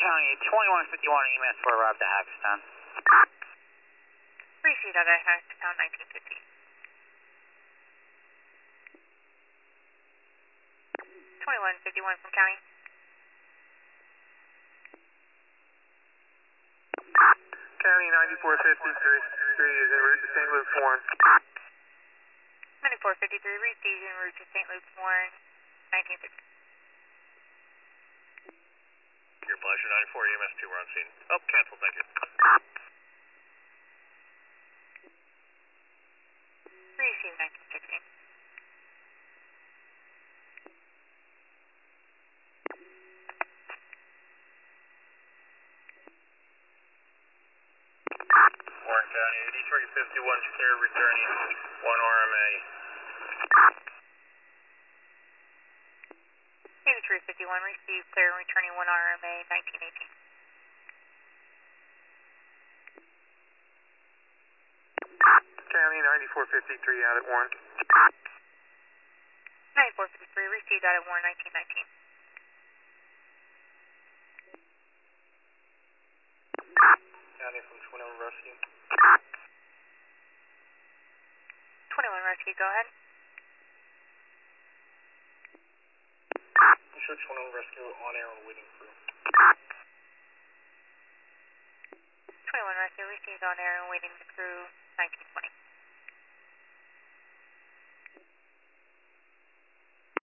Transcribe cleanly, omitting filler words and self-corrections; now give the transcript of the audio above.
County 2151 EMS 4 arrived at Hackettstown. Received out at Hackettstown 1950. 2151 from County. County 9453 is en route to St. Luke's Warren. 9453 received en route to St. Luke's Warren 1950. Your pleasure, 94 EMS 2, we're on scene. Oh, cancel, thank you. Received 1950. Warren County 8351 is clear, returning 1 RMA. 8351 received, clear, returning 1 RMA 1918. County 9453 out at Warren. 9453 received out at Warren 1919. County from 21 Rescue. 21 Rescue, go ahead. You show 21 Rescue on air and waiting crew. 21 Rescue received on air and waiting the crew 1920.